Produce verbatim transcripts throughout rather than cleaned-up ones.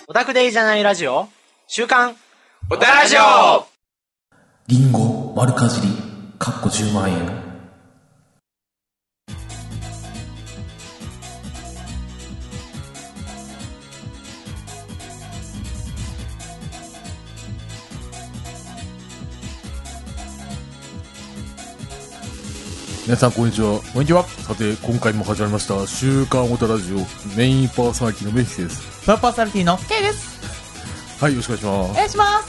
オタクでいいじゃないラジオ週刊オタラジオ。 リンゴ丸かじりかっこじゅうまんえん。皆さんこんにちは。 こんにちは。 さて今回も始まりました週刊オタラジオ、メインパーソナリティのメヒです。 サーパーサリティの K です。 はい、よろしくお願いします。 お願いします。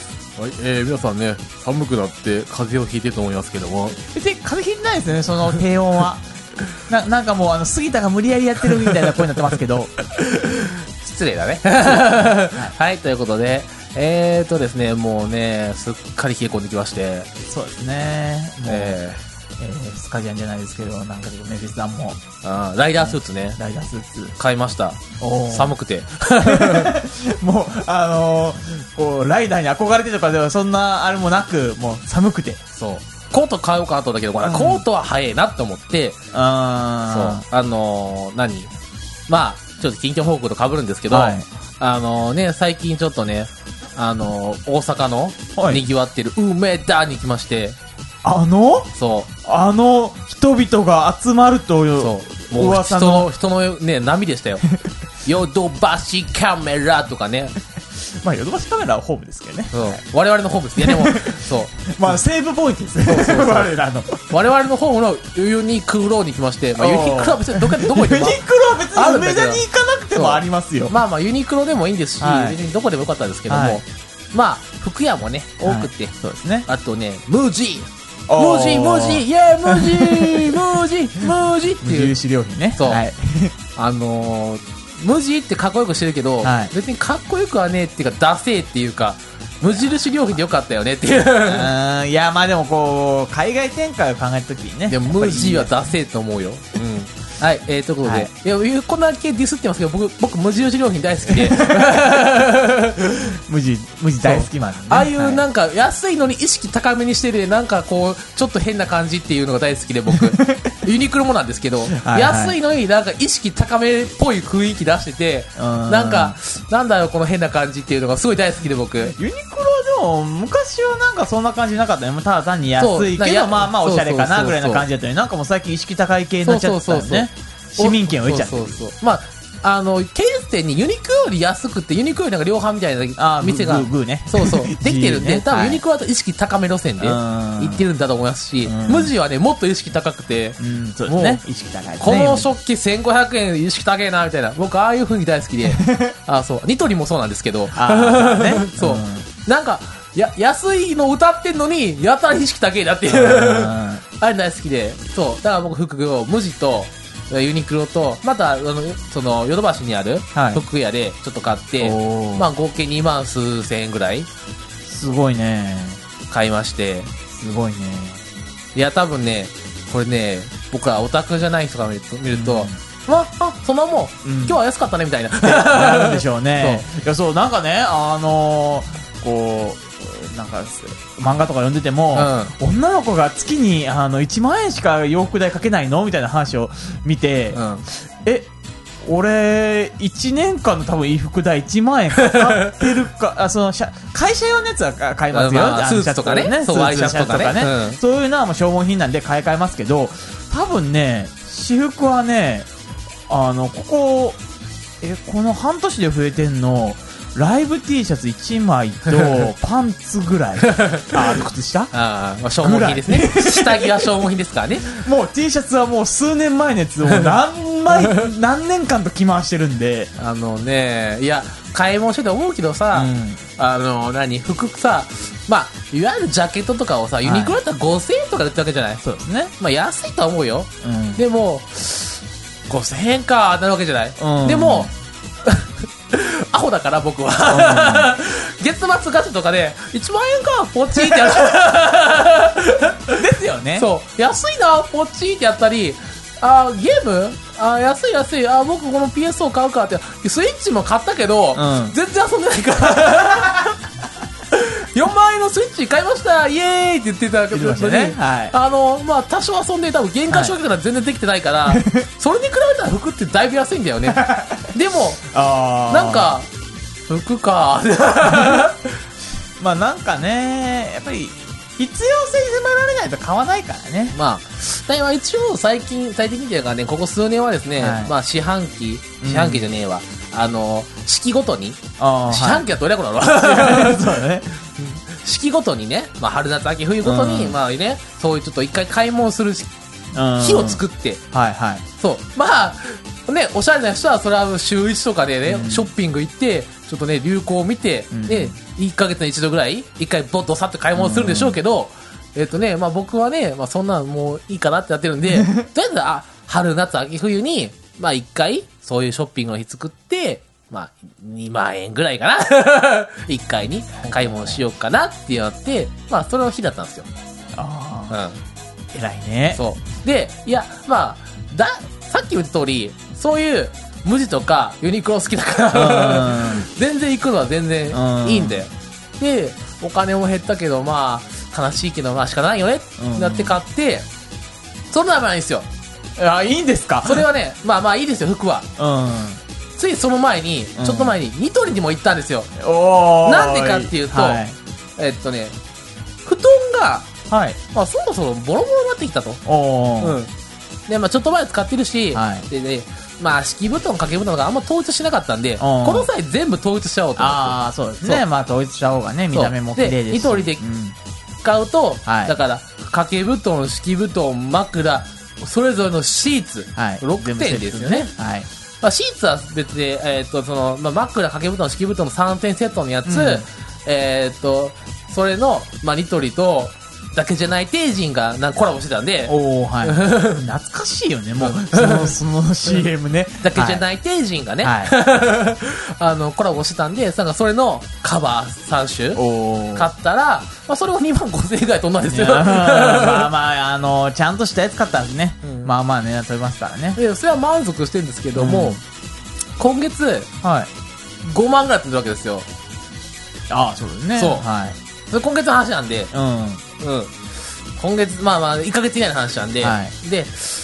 はい、えー、皆さんね、寒くなって風邪をひいてると思いますけども、 別に風邪ひいてないですよね、その低音は。な, なんかもうあの杉田が無理やりやってるみたいな声になってますけど。 失礼だね。はい、ということで、えーとですね、もうね、すっかり冷え込んできまして。 そうですね。もう、ええーえー、スカジャンじゃないですけど、なんかちょっとメフィスさんも。 ー、あライダースーツね。 ライダースーツ。 買いました。寒くて。 もう、あのー、こう、ライダーに憧れてとかではそんなあれもなく、もう寒くて。 そう。コート買おうかなと思ったけど、これ、うん、コートは早いなと思って、 あそう。あのー、何まあ、ちょっと近況報告と被るんですけど、はい、あのー、ね、最近ちょっとね、あのー、大阪の賑わってる梅田に来まして、 あのそうあの人々が集まるというそうもう人の人のね波でしたよ。ヨドバシカメラとかね。 まあヨドバシカメラはホームですけどね。 そう我々のホームです。いやでもそうまあセーブポイントですね。そうそうそう我々の我々のホームのユニクロに来まして、まあ、ユニクロは別にどこどこにユニクロは別に梅田に行かなくてもありますよ。 まあまあユニクロでもいいんですし、はい、別にどこでもよかったんですけども、はい、まあ服屋もね多くて、はい、 そうですね。 あとねムージー無地無地イエー無地無地無地っていう無印良品ね。 そう、 はい、 あのー、無地ってかっこよくしてるけど、はい、別にかっこよくはねえっていうかダセーっていうか無印良品でよかったよねっていう。 うんいやまあでもこう海外展開を考えた時にね。 でも無地はダセーと思うよ。うんはい、えー、ということで、はい、いやこんだけディスってますけど僕僕無印良品大好きで無地無地大好きマン、ね、 ああいうなんか安いのに意識高めにしててなんかこうちょっと変な感じっていうのが大好きで僕ユニクロもなんですけどはい、はい、安いのになんか意識高めっぽい雰囲気出しててなんかなんだよこの変な感じっていうのがすごい大好きで僕ユニクロでも昔はなんかそんな感じなかったね。ただ単に安いけどまあまあおしゃれかなぐらいな感じだったのになんかもう最近意識高い系になっちゃったよね。市民権を得ちゃってる。そうそうそうまああの系列店にユニクロより安くってユニクロよりなんか量販みたいな店がグーグーねそうそうできてるんで、ね、多分ユニクロだと意識高め路線で行ってるんだと思いますし、無地はねもっと意識高くて、 うんそうですね、意識高いですね。 この食器せんごひゃくえん意識高いなみたいな僕ああいう風に大好きであそうニトリもそうなんですけどあ、ね、 そう、うん、なんかや安いの歌ってんのにやたら意識高いなっていうあれ大好きでそうだから僕服を無地とユニクロとまたあのそのヨドバシにある服屋でちょっと買って、はい、まあ合計にまん数千円ぐらいすごいね買いましてすごいねいや多分ねこれね僕はオタクじゃない人が見ると、見るとうん、ああそんなもん、うん、今日は安かったねみたいななるんでしょうねそういやそうなんかねあのー、こうなんか漫画とか読んでても、うん、女の子が月にあのいちまんえんしか洋服代かけないのみたいな話を見て、うん、え俺いちねんかんの多分衣服代いちまんえんかかってるかあその会社用のやつは買いますよ、 まあ、スーツとかねスーツシャツとかね、うん、そういうのはもう消耗品なんで買い替えますけど多分ね私服はねあのここえこの半年で増えてんのライブ T シャツいちまいとパンツぐらいあ靴下あ、まあ、消耗品ですね下着は消耗品ですからねもう T シャツはもう数年前のやつを何枚何年間と着回してるんであのねいや買い物してて思うけどさ、うん、あの何服さまあいわゆるジャケットとかをさユニクロだったらごせんえんとかで売ってるわけじゃないそうですねまあ安いとは思うよ、うん、でもごせんえんかなるわけじゃない、うん、でもアホだから僕は月末ガチャとかでいちまんえんかポチってやるですよねそう安いなポチってやったりあゲームあ安い安いあ僕この ピーエスフォー 買うかってスイッチも買ったけど、うん、全然遊んでないからよんまんえんのスイッチ買いましたイエーイって言ってたけど、ねはい、あのまあ多少遊んで多分原価償却から全然できてないから、はい、それに比べたら服ってだいぶ安いんだよねでもなんか服か。 まあなんかね、やっぱり、必要性迫られないと買わないからね。 まあ、だから一応最近、最近っていうかね、ここ数年はですね、 はい、 まあ四半期、四半期じゃねえわ。うん、あの、四季ごとに、 あ四半期はどれくらいなのそうだね。 四季ごとにね、まあ春夏秋冬ごとに、うん、まあね、そういうちょっと一回買い物する日を作って、 はいはい。 そう。まあ、ね、おしゃれな人はそれは週一とかでね、うん、ショッピング行って、ちょっとね、流行を見て、うん、で、いっかげつに一度ぐらい、一回ボッとさって買い物するんでしょうけど、うん、えっとね、まあ僕はね、まあそんなもういいかなってなってるんで、とりあえず、あ、春夏秋冬に、まあ一回、そういうショッピングの日作って、まあ、にまんえんぐらいかな一回に買い物しようかなってやって、まあそれの日だったんですよ。 ああ。 うん。 偉いね。 そう。で、いや、まあ、だ、さっき言った通り、そういう、無地とかユニクロ好きだから全然行くのは全然いいんだよ。で、お金も減ったけど、まあ、悲しいけど、まあ仕方ないよねってなって買って、そんなのないんですよ。 あ、いいんですか？ それはね、まあまあいいですよ、服は。 うん。 ついその前に、ちょっと前に、ニトリにも行ったんですよ。 おー。 なんでかっていうと、 はい、 えっとね、布団が、 はい。 まあそろそろボロボロになってきたと。 おー。 うん。で、まあちょっと前使ってるし、 はい、 でね、まあ敷布団掛け布団があんま統一しなかったんで、この際全部統一しちゃおうと思って。 ああ、そうですね。まあ統一した方がね、見た目も綺麗ですし。 ニトリで買うと、 はい、 だから掛け布団、敷布団、枕、それぞれのシーツ、はい、ろくてんですよね。 はい。 まあシーツは別で、えっと、その、まあ枕、掛け布団、敷布団のさんてんセットのやつ、うん、えっと、それの、まあニトリと、だけじゃない帝人がなんコラボしてたんで。 おー、はい。懐かしいよね、もう。その、その シーエム ね。 だけじゃない帝人がね、はい、あの、コラボしてたんで、なんかそれのカバーさん種買ったら、まあそれはにまんごせんえんぐらい飛んだんですよ。まあまあ、あの、ちゃんとしたやつ買ったんですね。うん、まあまあ値段飛びますからね。 いや、それは満足してるんですけども、うん、今月、はい、ごまんぐらい飛んでるわけですよ。 ああ、そうですね。 そう。 はい。 今月の話なんで、 うん。 うん。今月、まあまあ、いっかげつ以内の話なんで、はい、で、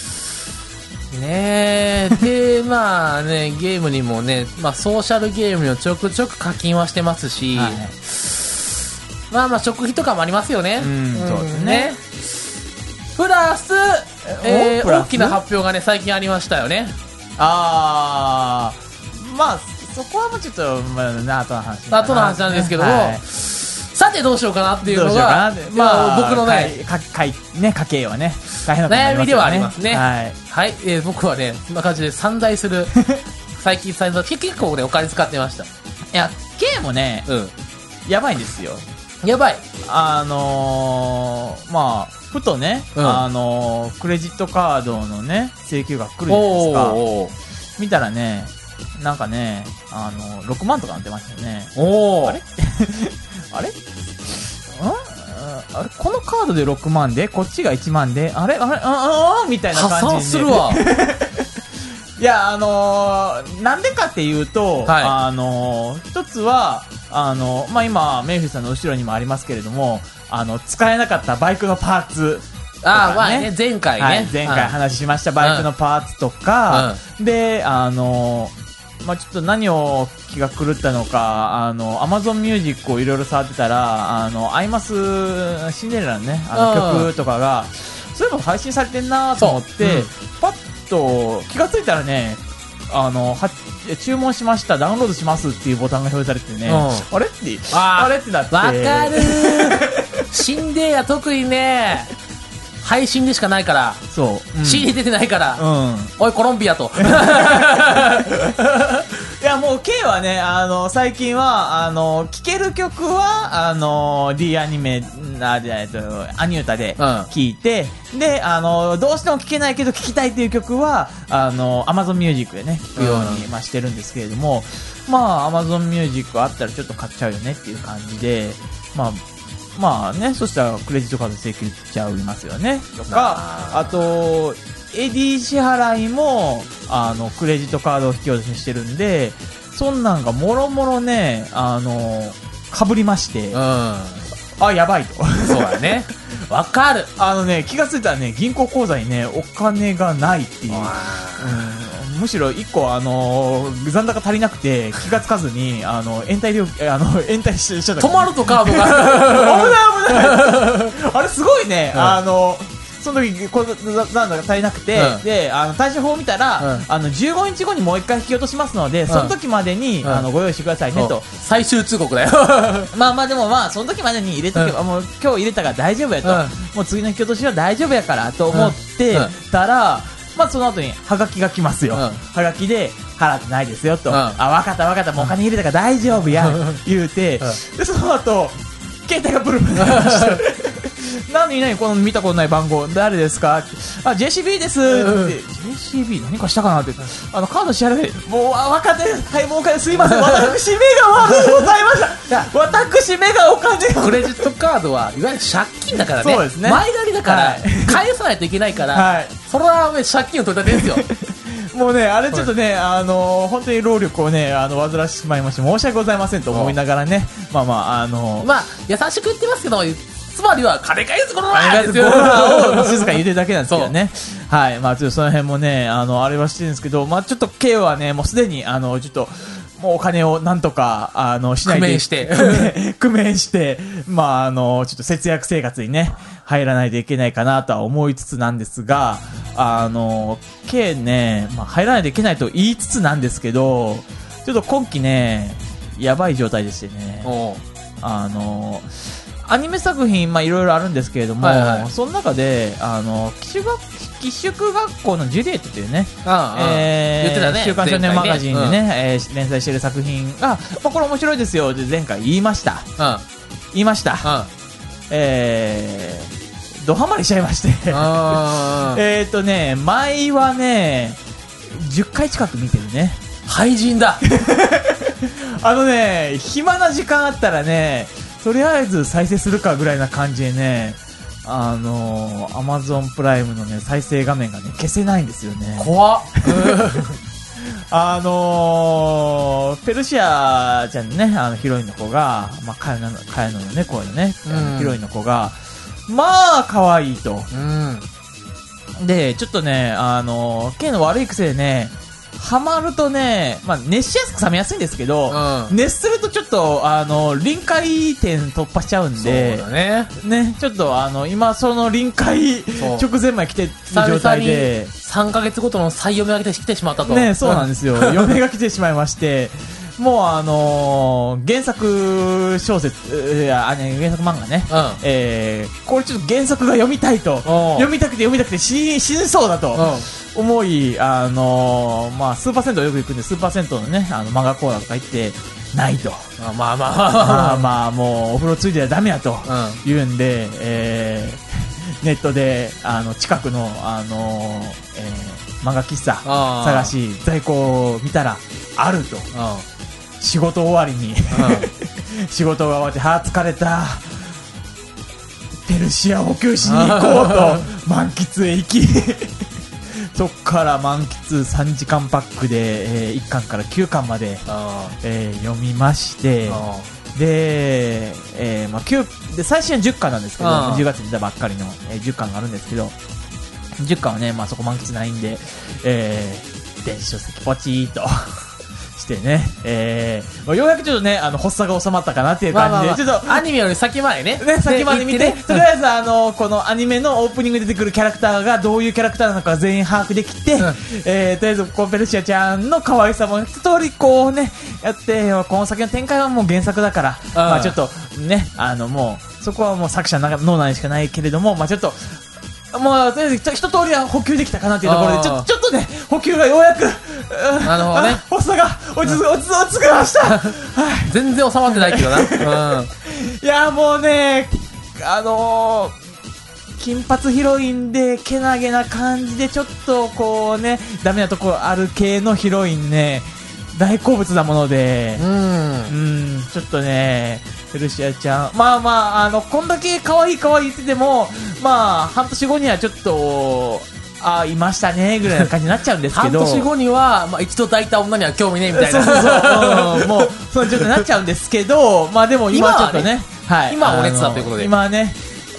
ねえ、で、まあね、ゲームにもね、まあソーシャルゲームにもちょくちょく課金はしてますし、はい、まあまあ食費とかもありますよね。 うん、そうですね。 プラス、えー、大きな発表がね、最近ありましたよね。 あー、まあ、そこはもうちょっと、まあ、後の話。 後の話なんですけども、はい、さてどうしようかなっていうのが、まあ僕のね、 かかいね家計はね大変なことになりますよね。 悩みではありますね。 はい、 はい、えー、僕はねそんな感じで散財する最近散財結構ねお金使ってました。いや計もね、 うん、 やばいんですよ。 やばい。 あのー、まあふとね、うん、あのー、クレジットカードのね請求が来るじゃないですか。おー見たらねなんかねあのー、ろくまんとかなってましたよね。 おーあれあれんあれこのカードでろくまんでこっちがいちまんであれあれああみたいな感じで、 破産するわいやあのー、なんでかっていうと、はい、あのー、一つはあのー、まあ今メイフィスさんの後ろにもありますけれどもあの使えなかったバイクのパーツとか、ね、 ああまあね前回ね、はい、 前回話しましたバイクのパーツとか、うん、であのーまあちょっと何を気が狂ったのか、あの、Amazon Music をいろいろ触ってたら、あの、アイマスシンデレラのね、あの曲とかが、そういえば配信されてんなと思って、うん、パッと気がついたらね、あの、は、注文しました、ダウンロードしますっていうボタンが表示されてね、うん、あれって、あ, あれってなって。 わかるーシンデレラ特にね、配信でしかないから。 そう。 うん、シーディー 出てないから。 うん。 おい、コロンビアと。 いや、もう、K はね、あの、最近は、あの、聴ける曲は、あの、D アニメ、あ、じゃえっと、アニュータで聴いて、うん、で、あの、どうしても聴けないけど聴きたいっていう曲は、あの、Amazon Music でね、聴くように、うん、まあ、してるんですけれども、まあ、Amazon Music あったらちょっと買っちゃうよねっていう感じで、まあ、まあね、そしたらクレジットカード請求しちゃいますよね。とか、あと、エディ支払いも、あの、クレジットカードを引き落とししてるんで、そんなんがもろもろね、あの、被りまして、うん、あ、やばいと。 そうだね。わかる。 あのね、気がついたらね、銀行口座にね、お金がないっていう。うん、 むしろ一個、あのー、残高足りなくて、気がつかずに、あの、延滞料、あの、延滞しちゃった。 止まるとカードが。 危ない危ない。あれすごいね、うん、あの、その時、こう、なんだか足りなくて、うん、で、あの、対処法を見たら、うん、あの、じゅうごにちごにもう一回引き落としますので、うん、その時までに、うん、あの、ご用意してくださいね、と。 最終通告だよ。 まあまあ、でもまあ、その時までに入れとけば、うん、もう今日入れたから大丈夫やと。うん、もう次の引き落としは大丈夫やから、と思ってたら、まあ、その後に、はがきが来ますよ。うん、はがきで、払ってないですよ、と。うん、あ、わかったわかった、もうお金入れたから大丈夫や、言うて、うん、で、その後、携帯がブルブル鳴りました。何何この見たことない番号誰ですかあ ジェーシービー ですって、うん、ジェーシービー 何かしたかなってあのカード支払いもう分かってはいもうお金すいません私目が悪いございました私目がお金クレジットカードはいわゆる借金だからねそうですね前借りだから、はい、返さないといけないから、はい、それは、ね、借金を取り立てですよもうねあれちょっとね、あのー、本当に労力をねあの煩わしてしまいまして申し訳ございませんと思いながらねまあまああのー、 まあ優しく言ってますけどつまりは金返すこの金返すこのを静かに言ってるだけなんですけどねはいまあちょっとその辺もねあのあれはしてるんですけどまあちょっと K はねもうすでにあのちょっともうお金をなんとかあのしないで工面して工面してまああのちょっと節約生活にね入らないといけないかなとは思いつつなんですがあの K ね、まあ、入らないといけないと言いつつなんですけどちょっと今期ねやばい状態でしてねあのアニメ作品まあいろいろあるんですけれども、はいはい、その中であの寄宿学寄宿学校のジュリエットというね、 ああえー、言ってたね週刊少年マガジンでね、ねうんえー、連載している作品が、まあ、これ面白いですよって前回言いました、うん、言いました、うんえー、ドハマりしちゃいましてえっとね前はねじゅっかい近く見てるね廃人だあのね暇な時間あったらねとりあえず再生するかぐらいな感じでねあのー、アマゾンプライムのね再生画面がね消せないんですよね怖っあのー、ペルシアちゃんのねあのヒロインの子がまあカヤノのカヤノのね声のね、うん、ヒロインの子がまあ可愛いと、うん、でちょっとねあのー、K の悪い癖でねハマるとね、まあ、熱しやすく冷めやすいんですけど、うん、熱するとちょっとあの臨界点突破しちゃうんでそうだねねちょっとあの今その臨界直前まで来てる状態でさんかげつごとの再読みが来てしまったとねそうなんですよ嫁が来てしまいましてもうあのー、原作小説いやあ、ね、原作漫画ね、うんえー、これちょっと原作が読みたいと読みたくて読みたくて死, 死にそうだと、うん、思い、あのーまあ、スーパー銭湯よく行くんでスーパー銭湯のねあの漫画コーナーとか行ってないとあまあまあまあまあもうお風呂ついてはダメやと言うんで、うんえー、ネットであの近くの、あのーえー、漫画喫茶探し在庫を見たらあると仕事終わりに仕事が終わってはぁ疲れたペルシア補給しに行こうと満喫へ行きそっから満喫さんじかんパックで、えー、いっかんからきゅうかんまで、えー、読みましてで、えーまあ、きゅうで最新はじゅっかんなんですけどじゅうがつに出たばっかりの、えー、じゅっかんがあるんですけどじゅっかんはね、まあ、そこ満喫ないんで、えー、電子書籍ポチーっとしてね、えー、ようやくちょっとね、あの、発作が収まったかなっていう感じで、まあまあまあ、ちょっと、 アニメより先までね、 ね、先まで見て、ね、とりあえずあの、このアニメのオープニングで出てくるキャラクターがどういうキャラクターなのか全員把握できて、うん、えー、とりあえず、こう、ペルシアちゃんの可愛さも一通りこうね、やって、この先の展開はもう原作だから、うん、まあちょっと、ね、あの、もう、そこはもう作者の脳内しかないけれども、まあちょっと、もうとりあえず一通りは補給できたかなっていうところでちょ、ちょっとね補給がようやくなるほどね発作が落ち着落ち着きました、はい、 全然収まってないけどな、うん、 いやもうねあのー、金髪ヒロインでけなげな感じでちょっとこうねダメなところある系のヒロインね大好物なもので、うん、うんちょっとねペルシアちゃんまあまああのこんだけ可愛い可愛い言っててもまあ半年後にはちょっとあいましたねぐらいな感じになっちゃうんですけど半年後には、まあ、一度抱いた女には興味ねえみたいなそうそうそう、うん、もうそうちょっとなっちゃうんですけどまあでも今はちょっとね、ねはい、今はお熱だということで今はね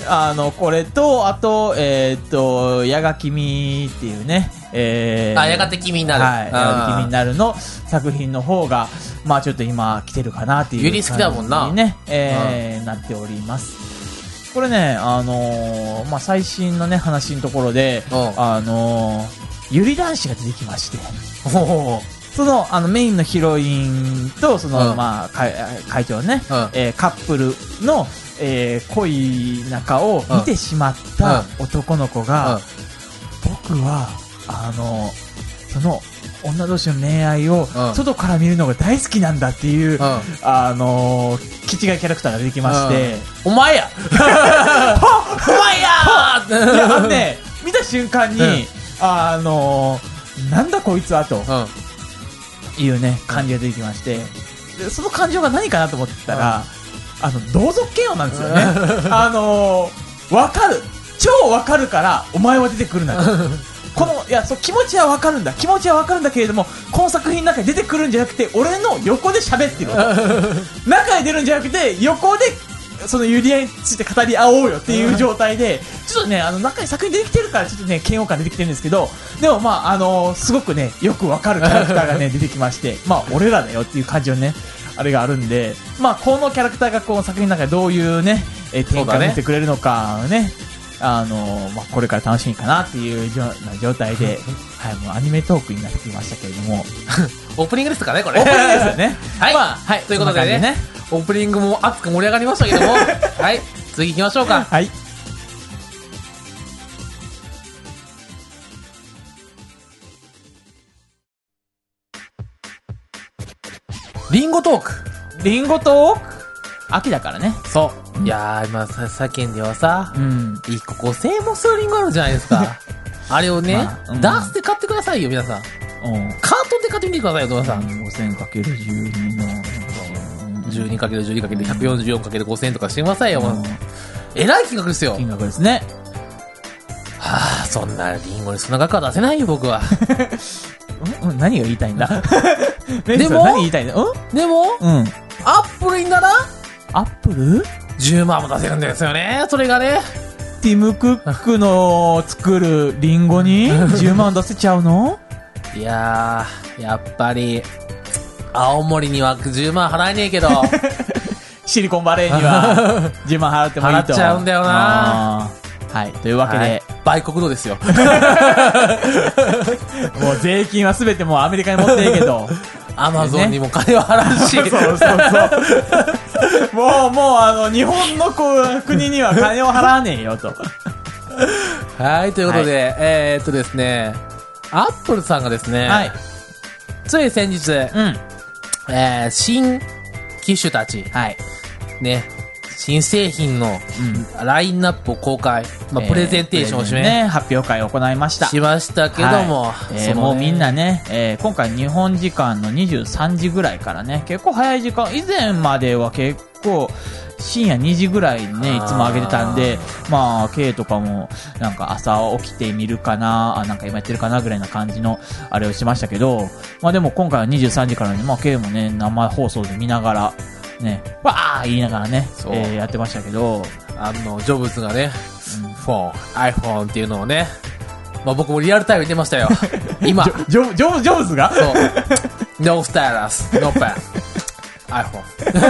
あの、これと、あと、えー、っと、やが君っていうね、えー、 あ、やがて君になる。 はい。やがて君になるの作品の方が、まあちょっと今来てるかなっていう。 ユリ好きだもんな。 にね、えー、なっております。これね、あのー、まあ最新のね、話のところで、あのー、ゆり男子が出てきまして、その、あの、メインのヒロインと、その、まあ、会, 会長ね、えー、カップルの、えー、恋仲を見てしまった男の子が、僕は、あの、その、女同士の恋愛を外から見るのが大好きなんだっていう、あの、気違いキャラクターが出てきまして、 お前やお前やいや、あのね、見た瞬間に、あの、なんだこいつはと、いうね、感じが出てきまして、でその感情が何かなと思ったら、あの、同族嫌悪なんですよね。あのー、わかる。超わかるから、お前は出てくるなと。この、いや、そう、気持ちはわかるんだ。気持ちはわかるんだけれども、この作品の中に出てくるんじゃなくて、俺の横で喋ってる。中に出るんじゃなくて、横で、そのユリアについて語り合おうよっていう状態で、ちょっとね、あの、中に作品出てきてるから、ちょっとね、嫌悪感出てきてるんですけど、でもまあ、あのー、すごくね、よくわかるキャラクターがね、出てきまして、まあ、俺らだよっていう感じのね、あれがあるんで、まあ、このキャラクターがこの作品の中でどういうね、えー、展開を見せてくれるのかね、あのー、まあ、これから楽しみかなっていう状態で、はい、もうアニメトークになってきましたけれども、 オープニングですかね、これ。 オープニングですよね。 はい。 まあ、はい。 ということでね、ねオープニングも熱く盛り上がりましたけども、はい、次行きましょうか。 はい。 リンゴトーク。 リンゴトーク秋だからね。 そう。いやー、今、さ、世間ではさ、 うん。 いっこごせんえんもするリンゴあるじゃないですか。あれをね、 まあうん、 ダースで買ってくださいよ、皆さん。 うん。 カートンで買ってみてくださいよ、皆さん。 ごせんかけるじゅうに の、 じゅうにかけるじゅうにかけるひゃくよんじゅうよんかけるごせんえんとかしてくださいよ、もう。 うんえらい金額ですよ。 金額ですね。 はぁ、そんなリンゴにそんな額は出せないよ、僕は。 うん、何が言いたいんだでも何言いたいんだうんでも、 うん。 アップルにならアップルじゅうまんも出せるんですよね、それがね。 ティム・クックの作るリンゴにじゅうまん出せちゃうのいやー、やっぱり、青森にはじゅうまん払えねえけど。 シリコンバレーにはじゅうまん払ってもいいと。 払っちゃうんだよな。 はい。というわけで、はい、 売国度ですよ。 もう税金はすべてもうアメリカに持っていいけど。 アマゾンにも金は払うし。 そうそうそう。もう、もう、あの、日本の国には金を払わねえよと。 はい、ということで、はい、えー、っとですね、アップルさんがですね、はい、つい先日、うん、えー、新機種たち、はい、ね、新製品のラインナップを公開、まあ、プレゼンテーションをし、 えーね、発表会を行いました。 しましたけども、 はいえー、もうみんなね、えー、今回日本時間のにじゅうさんじぐらいからね、結構早い時間、以前までは結構深夜にじぐらいにね、いつも上げてたんで、まあ、K とかもなんか朝起きてみるかな、あ、なんか今やってるかなぐらいな感じのあれをしましたけど、まあでも今回はにじゅうさんじからね、まあ K もね、生放送で見ながら、ね、わー言いながらね、えー、やってましたけど、 あの、ジョブズがね、うん、フォン、iPhone っていうのをね、まあ僕もリアルタイムに出ましたよ。今。 ジョ、ジョ、ジョブズがそう。No stylus, no pen, iPhone。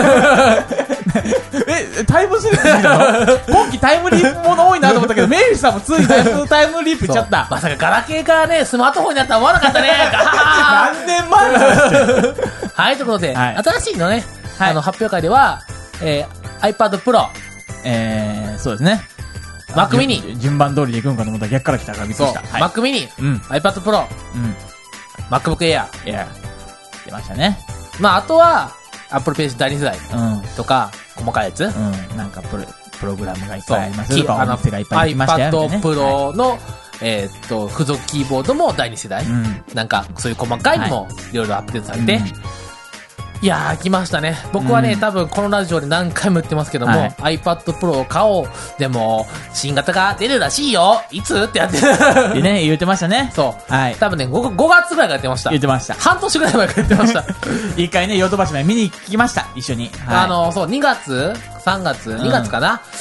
え、タイムスリップしてきたの今期タイムリープもの多いなと思ったけど、メイリーさんもついにタイム、タイムリープいっちゃった。 まさかガラケーからね、スマートフォンになったら思わなかったね。 何年前の話はい、ということで、はい、新しいのね、 はい、 あの、発表会では、えー、iPad Pro。 えー、そうですね。 Mac mini。 順番通りでいくんかと思ったら逆から来たからびっくりした。 はい、Mac mini。うん。iPad Pro。うん。MacBook Air。 Air。出ましたね。 まあ、あとは、Apple Page だいに世代。うん。とか、細かいやつ。うん。 なんかプロ、プログラムがいっぱいありますとか、 あの、 がいっぱい来ましたよ、 iPad Pro の、はい、えー、っと、付属キーボードもだいに世代。うん。なんか、そういう細かいのも、いろいろアップデートされて、うんいやー、来ましたね。僕はね、うん、多分このラジオで何回も言ってますけども、はい、iPad Pro を買おう。でも、新型が出るらしいよ。いつってやってる。ね、言ってましたね。 そう。はい。多分ね、ご, ごがつぐらいから言ってました。 言ってました。 半年ぐらい前から言ってました。 一回ね、ヨドバシまで見に行きました。一緒に。 はい、あの、そう、にがつ ?さんがつ ?にがつかな、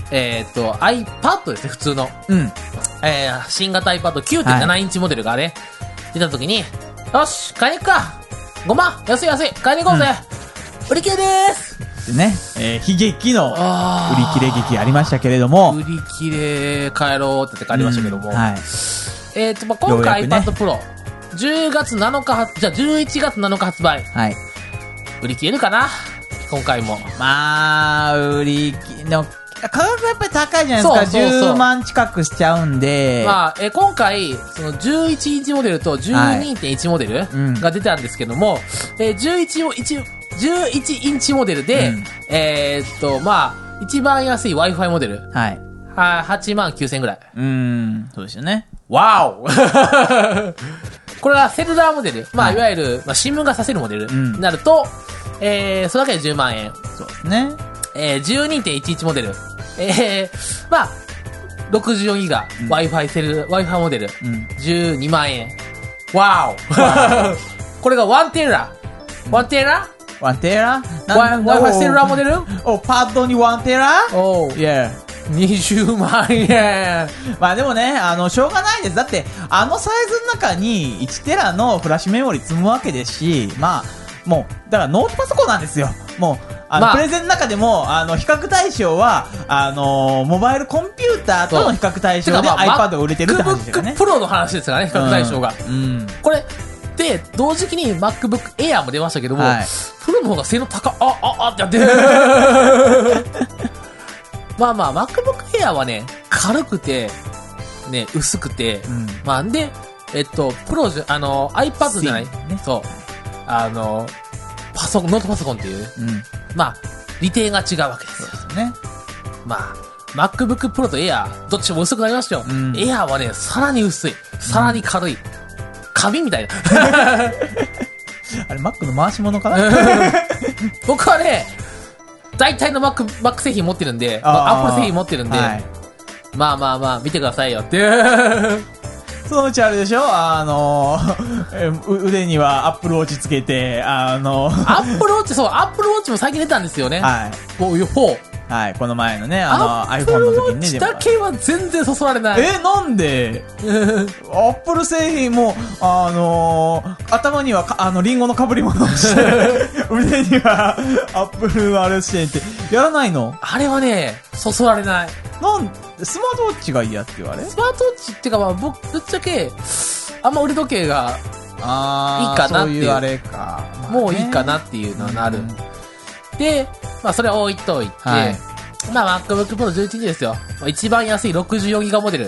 えっと、iPad ですね、普通の。 うん。 えー、新型 アイパッドきゅうてんなな インチモデルがね、出た時に、よし、買いに行くか !ごまん安い安い買いに行こうぜ、うん、売り切れでーすでね、えー、悲劇の売り切れ劇ありましたけれども。 売り切れ帰ろうって言って帰りましたけども。うん、はい。えっと、まあ、今回 iPad Pro、じゅうがつなのか発、じゃあじゅういちがつなのか発売。はい。売り切れるかな今回も。 まあ、売り切れ、価格がやっぱり高いじゃないですか。そうそうそう。じゅうまん近くしちゃうんで。 まあ、え、今回、そのじゅういちインチモデルと じゅうにてんいち モデルが出たんですけども、はい、うん、え、じゅういち、じゅういちインチモデルで、うん、えー、っと、まあ、一番安い Wi-Fi モデル。はい。は、はちまんきゅうせんぐらい。 うーん、そうですよね。 わおこれはセルラーモデル。まあ、はい、いわゆる、まあ、新聞がさせるモデルになると、うん、えー、それだけでじゅうまんえん。 そうですね。 えー、じゅうにてんいちいち モデル。えー、まあ、ろくじゅうよんギガ、うん、Wi-Fi セル、Wi-Fi モデル、うん、じゅうにまんえん。わおこれがワンテラ。ワンテラワンテラ Wi-Fi セルラーモデルお、パッドにワンテラおう。 Yeah。 にじゅうまんえん。 まあでもね、あの、しょうがないです。だって、あのサイズの中にいちテラのフラッシュメモリ積むわけですし、まあ、もう、だからノートパソコンなんですよ。もう、あの、まあ、プレゼンの中でも、あの、比較対象は、あのー、モバイルコンピューターとの比較対象で iPad を売れてるって話ですよね。 MacBook Pro の話ですからね、比較対象が。うん。うん、これ、で、同時期に MacBook Air も出ましたけども、はい、プロの方が性能高、あ、あ、あってやってまあまあ、MacBook Air はね、軽くて、ね、薄くて、うん、まあ、で、えっと、プロじゃ、あの、iPad じゃない、ね、そう。あの、パソコン、ノートパソコンっていう、うん、まあ、利点が違うわけですよ。そうですね。まあ、MacBook Pro と Air、どっちも薄くなりましたよ。うん、Air はね、さらに薄い。さらに軽い。うん、紙みたいな。 あれ、Mac の回し物かな僕はね、大体の Mac、Mac 製品持ってるんで、Apple 製品持ってるんで、はい、まあまあまあ、見てくださいよっていう。 そのうちあれでしょあのー、腕にはアップルウォッチつけて、あのー、 アップルウォッチ、そう、アップルウォッチも最近出たんですよね。はい。こういうフォー。 はい、この前のね、あの、iPhone の時にね。 アップルウォッチだけは全然そそられない。 え、なんでアップル製品も、あのー、頭にはか、あの、リンゴの被り物をして、腕にはアップルあれしてって、やらないのあれはね、そそられない。 なん、スマートウォッチがいいやって言われスマートウォッチっていうか、まあ、僕、ぶっちゃけ、あんま腕時計が、いいかなっていう。 そういうあれか。 まあね、もういいかなっていうのはなる。うん、で、まあ、それは置いといて、はい、まあ、MacBook Pro じゅういちインチですよ。一番安いろくじゅうよんギガモデル。うん、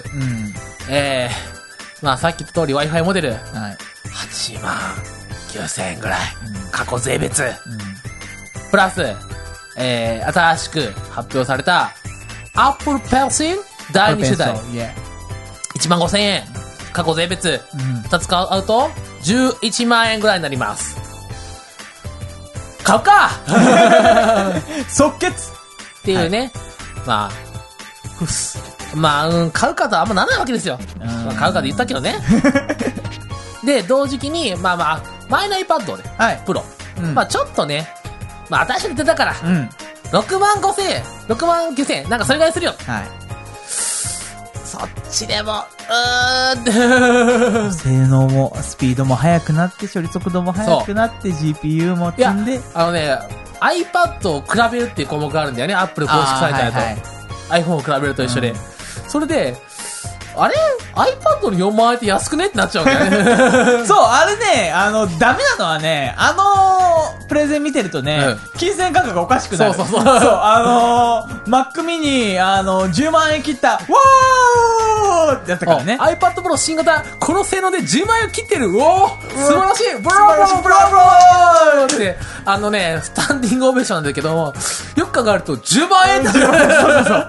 えー、まあ、さっき言った通り Wi-Fi モデル。はい、はちまんきゅうせんえんぐらい。うん、過去税別。うん、プラス、えー、新しく発表された、Apple Pencil だいに世代。いちまんごせんえん。過去税別。うん、ふたつ買うと、じゅういちまんえんぐらいになります。買うか即決っていうね。はい、まあ、ふす。まあ、うん、買うかとはあんまならないわけですよ。まあ、買うかと言ったけどね。で、同時期に、まあまあ、前の iPad で、はい、プロ。うん、まあちょっとね、まあ新しく出たから、うん、ろくまんごせんえん、ろくまんきゅうせんえん、なんかそれぐらいするよ。はい。そっちでも、うーん。 性能も、スピードも速くなって、処理速度も速くなって、ジーピーユー も積んで。 あのね、iPad を比べるっていう項目があるんだよね、Apple 公式サイトだと。はいはい、iPhone を比べると一緒で。うん、それで、あれ ?iPad のよんまんえんって安くねってなっちゃうんだよね。 そう、あれね、あの、ダメなのはね、あのー、プレゼン見てるとね、うん、金銭感覚がおかしくなる。そうそうそう。そう、あのー、Mac mini、あのー、じゅうまんえん切った、わーってやったからね。 iPad Pro 新型、この性能でじゅうまんえんを切ってる、おー素晴らしいブラボーブラボーって、あのね、スタンディングオベーションなんだけども、よく考えるとじゅうまんえんって言われる。そうそうそう。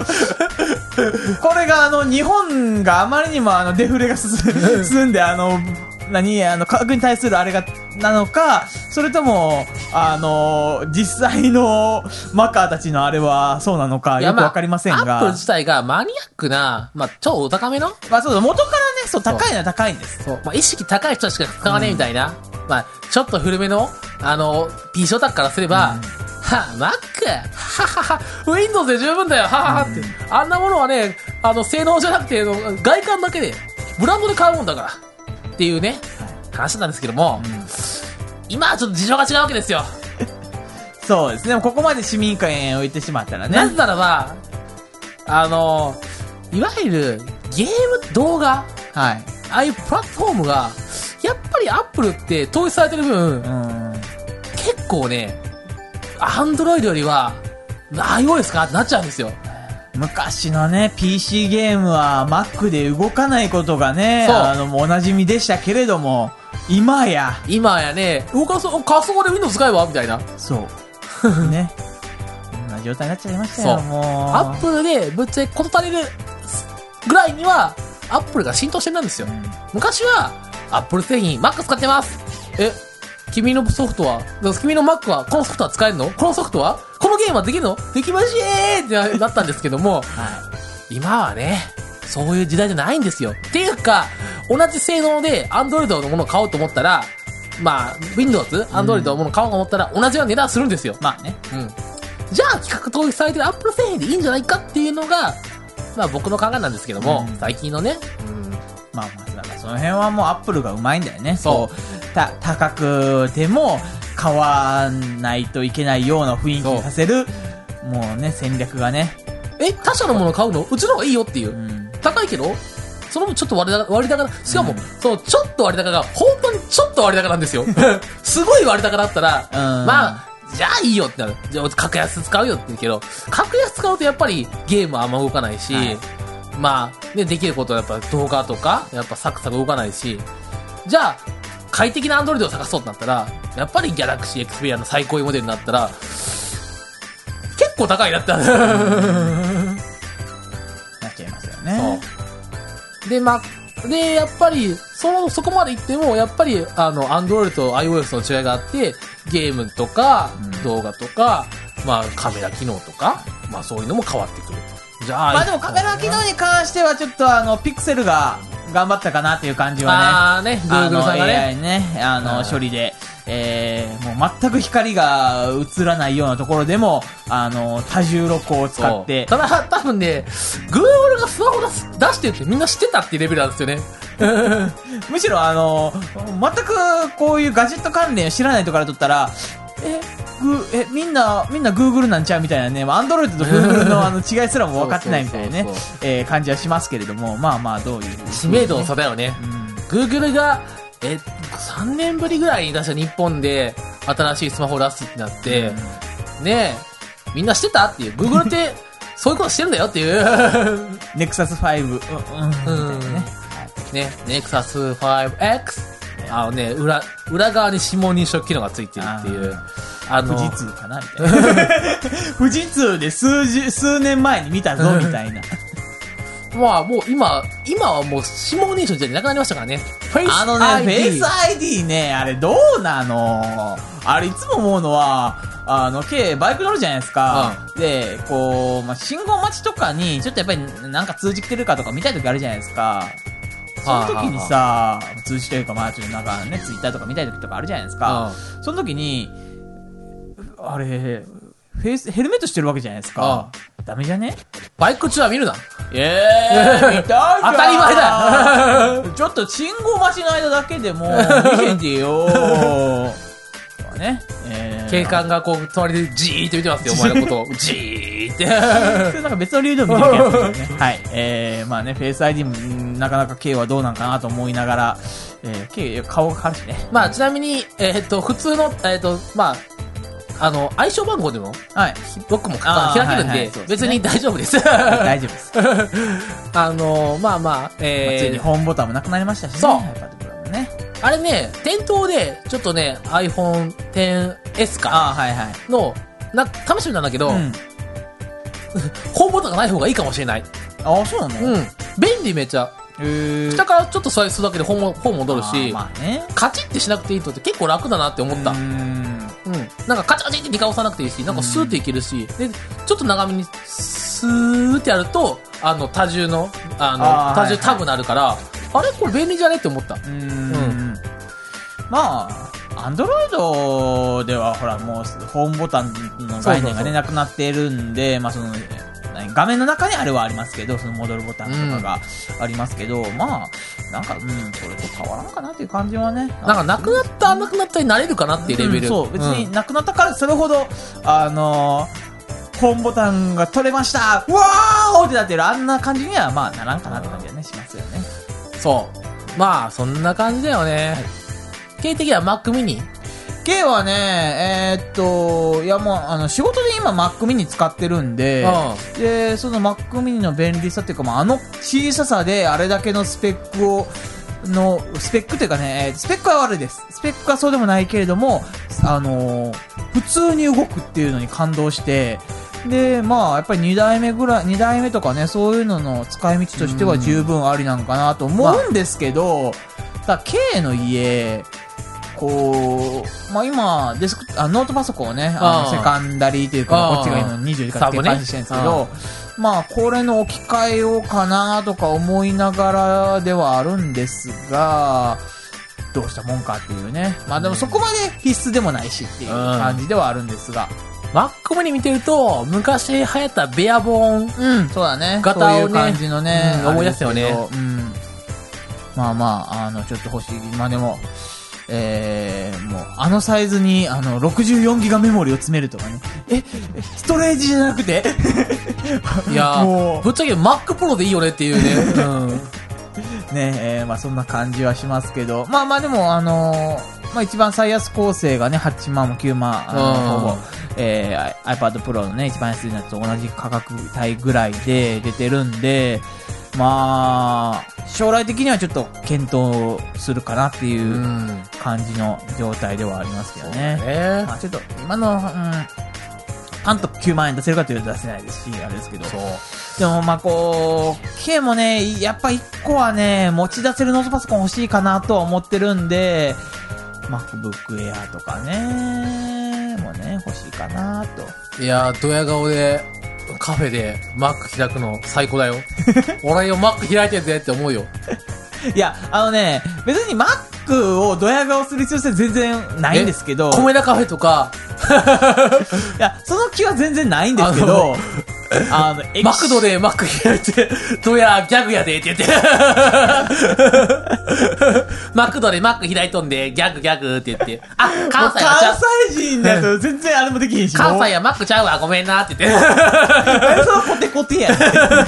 これがあの、日本があまりにもあのデフレが進んで、あの、何、あの、価格に対するあれが、なのか、それとも、あの、実際のマカーたちのあれはそうなのか、よくわかりませんが。 まあ、アップル自体がマニアックな、まあ、超お高めのまあそう、元からね、そう、高いのは高いんです。 そう。まあ、意識高い人しか使わねえみたいな。うん、まあ、ちょっと古めの、あの、P ショタクからすれば、うん、 は、Mac? ははは、Windows で十分だよ、はははって、うん。あんなものはね、あの、性能じゃなくて、外観だけで、ブランドで買うもんだから。っていうね、話なんですけども、うん、今はちょっと事情が違うわけですよ。 そうですね。ここまで市民権を置いてしまったらね。 なぜならば、あの、いわゆるゲーム動画、はい。ああいうプラットフォームが、やっぱりアップルって統一されてる分、うん、結構ね、アンドロイドよりは、iOS かってなっちゃうんですよ。 昔のね、ピーシー ゲームは Mac で動かないことがね、あの、お馴染みでしたけれども、今や。 今やね、動かそう、仮想で Windows 使えばみたいな。 そう。ね。こんな状態になっちゃいましたよ、もう。 アップルでぶっちゃけ事足りるぐらいには、アップルが浸透してるんですよ。うん、昔は、アップル製品、Mac 使ってます。え、君のソフトは、君の Mac は、このソフトは使えるの？このソフトはこのゲームはできるの？できましぇーってなったんですけども、はい、今はね、そういう時代じゃないんですよ。っていうか、同じ性能で Android のものを買おうと思ったら、まあ、Windows、Android のものを買おうと思ったら、同じような値段するんですよ。 まあね。 うん。じゃあ、企画統一されてる Apple 製品でいいんじゃないかっていうのが、まあ僕の考えなんですけども、うん、最近のね、うん、 まあまあ、だからその辺はもうアップルがうまいんだよね。そう。た、高くても買わないといけないような雰囲気にさせる、もうね、戦略がね。 え、他社のもの買うの？うちの方がいいよっていう。うん、高いけどその分ちょっと割高、割高な、しかも、うん、そのちょっと割高が、本当にちょっと割高なんですよ。すごい割高だったら、うん、まあ、じゃあいいよってなる。じゃあ格安使うよって言うけど、格安使うとやっぱりゲームはあんま動かないし、はい、まあ、ね、できることはやっぱ動画とか、やっぱサクサク動かないし、じゃあ、快適なアンドロイドを探そうってなったら、やっぱりギャラクシーエクスペリアの最高位モデルになったら、結構高いなってなっちゃいますよね。 そう。で、まあ、で、やっぱり、その、そこまで行っても、やっぱり、あの、アンドロイドと iOS の違いがあって、ゲームとか、動画とか、うん、まあ、カメラ機能とか、まあ、そういうのも変わってくる。 じゃあ、まあでもカメラ機能に関しては、ちょっとあの、ピクセルが頑張ったかなっていう感じはね。 あーね、Google さんがね。 エーアイ ね、あの、処理で。えー、もう全く光が映らないようなところでも、あの、多重録光を使って。 ただ、多分ね、Google がスマホ出してるってみんな知ってたっていうレベルなんですよね。 むしろあの、全くこういうガジェット関連を知らない人からとったら、え、グえ、みんな、みんな Google なんちゃうみたいなね、アンドロイドと Google のあの違いすらも分かってないみたいなね、えー、感じはしますけれども、まあまあどういう、ね。 知名度の差だよね。うん、Google が、え、さんねんぶりぐらいに出した日本で新しいスマホを出すってなって、うん、ねえ、みんな知ってたっていう。Google って、そういうことしてるんだよっていう。 ネクサスファイブ。うん。うん。ね。 ね、ネクサス ファイブエックス。あのね、裏、裏側に指紋認証機能がついてるっていう。 あの、富士通かなみたいな。富士通で数十、数年前に見たぞみたいな。 まあもう今、今はもう指紋認証じゃなくなりましたからね。 あのね、フェイス アイディー ね、あれどうなの？あれいつも思うのは、あの、K、バイク乗るじゃないですか。うん、で、こう、まあ、信号待ちとかに、ちょっとやっぱりなんか通知来てるかとか見たい時あるじゃないですか。その時にさ、はあはあ、通知というか、まあ、ちょっとなんかね、ツイッターとか見たい時とかあるじゃないですか。うん、その時に、あれ、フェイス、ヘルメットしてるわけじゃないですか。ああ、ダメじゃね？ バイク中は見るな。 えー、見たいじゃん。 当たり前だ。 ちょっと信号待ちの間だけでも、見へんでよー。ね。えー、 警官がこう、隣でじーって見てますよ、お前のことを。じーって。 それなんか別の理由でも見てるやつですよね。はい。えー、まあね、フェイス アイディー もなかなか K はどうなんかなと思いながら、えー、K、顔が変わるしね。 まあ、ちなみに、えー、っと、普通の、えー、っと、まあ、あの、暗証番号でも、はい。ロックも開けるんで、はいはい、別に大丈夫です。 大丈夫です。 あの、まあまあ、えー、まあ、 ついにホームボタンもなくなりましたしね。 そう。ね。あれね、店頭で、ちょっとね、アイフォンテンエス か。 あ、はいはい。 の、な、試してみたんだけど、うん、ホームボタンがない方がいいかもしれない。 あ、そうなの？ うん。便利めっちゃ。へ下からちょっとスライスするだけで本戻るし、 まあね、 カチッてしなくていいとって結構楽だなって思った。うん。うん。なんかカチカチってにか押さなくていいし、なんかスーっていけるし、で、ちょっと長めにスーってやると、あの、多重の、あの、あ多重タブになるから、はいはい、あれこれ便利じゃねって思った。うん。うん。 まあ、 アンドロイドではほらもうホームボタンの概念がねなくなっているんで、まあその画面の中にあれはありますけど、その戻るボタンとかがありますけど、うん、まあなんかうんそれと変わらんかなっていう感じはね。 なんかなくなったなくなったになれるかなっていうレベル。 うん、そう別になくなったからそれほど、あのー、ホームボタンが取れました、うわーってなってるあんな感じにはまあならんかなって感じはねしますよね。 そう。まあそんな感じだよね。K 的には Mac mini。 K はね、えー、っと、いやもう、あの、仕事で今 Mac mini 使ってるんで、うん、で、その Mac mini の便利さっていうか、まあ、あの小ささであれだけのスペックを、の、スペックっていうかね、スペックは悪いです。スペックはそうでもないけれども、あのー、普通に動くっていうのに感動して、で、まあ、やっぱりにだいめぐらい、にだいめとかね、そういうのの使い道としては十分ありなんかなと思うんですけど、まあ、だ K の家、こう、まあ今、デスク、あノートパソコンをね、あの、セカンダリーというか、こっちが今にじゅうよじかん展開してるんですけど、まあ、これの置き換えようかなとか思いながらではあるんですが、どうしたもんかっていうね。まあでもそこまで必須でもないしっていう感じではあるんですが。 Mac mini 見てると、昔流行ったベアボーン、 うん、そうだね。 型をね、 そういう感じのね、 うん、思い出すよね。 うん。まあまあ、あの、ちょっと欲しい。まあでも、えー、もう、あのサイズに、あの、ろくじゅうよんギガメモリを詰めるとかね。え、ストレージじゃなくていやー、ぶっちゃけ Mac Pro でいいよねっていうね。うん。 ねえー、まあそんな感じはしますけど。まあまあでも、あのー、まあ一番最安構成がね、はちまんもきゅうまん、あの、ほぼ、えー、iPad Pro のね、一番安いやつと同じ価格帯ぐらいで出てるんで、まあ、将来的にはちょっと検討するかなっていう感じの状態ではありますけどね。 ねまあちょっと、今の、うん、パンときゅうまんえん出せるかというと出せないですし、あれですけど。 そう。 でもまあこう、K もね、やっぱいっこはね、持ち出せるノートパソコン欲しいかなとは思ってるんで、MacBook Air とかね、もね、欲しいかなと。 いやー、ドヤ顔で、カフェで Mac 開くの最高だよ。俺よ Mac 開いてんぜって思うよ。 いや、あのね、別に Mac をドヤ顔する必要性全然ないんですけど。 コメダカフェとか。 いや、その気は全然ないんですけど、あの、 マクドでマック開いて、どや、ギャグやでって言って。マクドでマック開いとんで、ギャグギャグって言って。あ、関西はちゃう。 関西人だと全然あれもできへんし。 関西はマックちゃうわ、ごめんなって言って。 何そのコテコテやね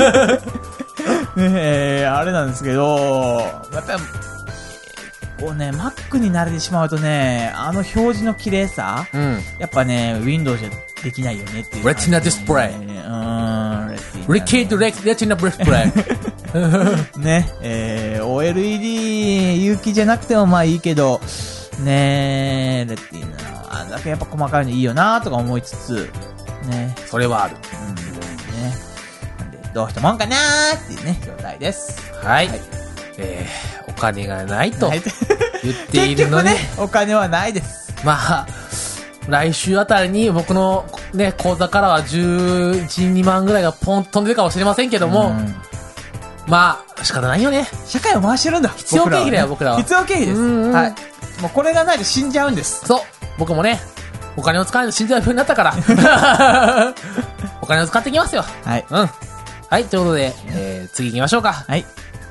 え、あれなんですけど、やっぱり、こうね、Mac に慣れてしまうとね、あの表示の綺麗さ、うん、やっぱね、Windows じゃできないよねっていう、ね。 レティナディスプレイ。 うん、レティナ。 リキッドレティナディスプレイ。 ね、えー、オーエルイーディー 有機じゃなくてもまあいいけど、ねレティナ、あんだけやっぱ細かいのいいよなとか思いつつ、ね。 それはある。 うん、ね。なんで、どうしたもんかなーっていうね、状態です。 はい。はい、えー、お金がないと言っているので、ね、 お金はないです。 まあ、来週あたりに僕のね、口座からはじゅういち、にまんぐらいがポンと飛んでるかもしれませんけども、うん、まあ、仕方ないよね。 社会を回してるんだ。 必要経費だよ、僕らは。 必要経費です。はい。もうこれがないと死んじゃうんです。 そう。僕もね、お金を使わないと死んじゃう風になったから。お金を使っていきますよ。 はい。 うん。はい、ということで、えー、次行きましょうか。 はい。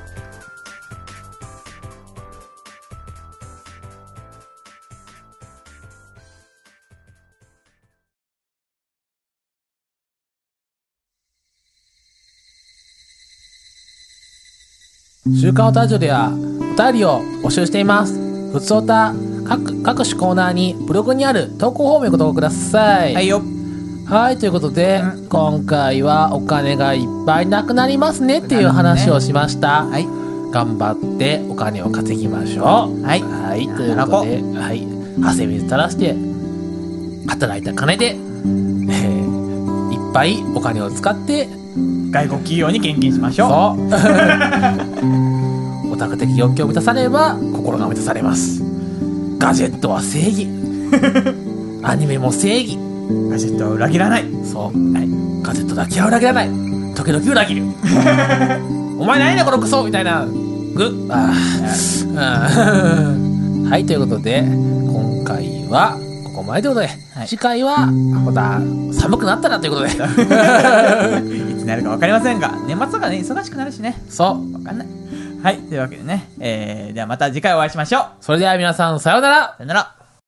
週刊オタラジオではお便りを募集しています。ふつおた各各種コーナーにブログにある投稿フォームへご投稿ください。 はいよ。 はい、ということで、うん、今回はお金がいっぱいなくなりますねっていう話をしました。 はい。 頑張ってお金を稼ぎましょう。 はい。 はい、ということで、はい、汗水垂らして働いた金で、えー、いっぱいお金を使って外国企業に献金しましょう。 そう。オタク的欲求を満たされれば心が満たされます。ガジェットは正義。アニメも正義。 ガジェットは裏切らない。 そう。はい。ガジェットだけは裏切らない。時々裏切る。お前何だこのクソみたいな。グッ。ああ。はい、ということで、今回はここまでということで、 はい次回はまた寒くなったらということでいつになるか分かりませんが、年末とかね、忙しくなるしね。 そう分かんない。はい、というわけでね、えー、ではまた次回お会いしましょう。 それでは皆さんさようなら。 さよなら。